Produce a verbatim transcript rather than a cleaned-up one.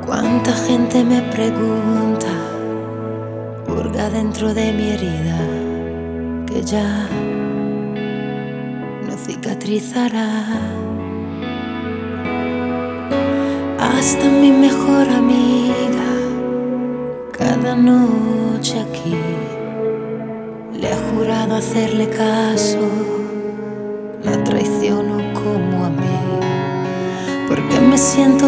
Cuánta gente me pregunta, hurga dentro de mi herida, que ya no cicatrizará. Hasta mi mejor amiga, cada noche aquí, le he jurado hacerle caso, la traiciono como a mí, porque me siento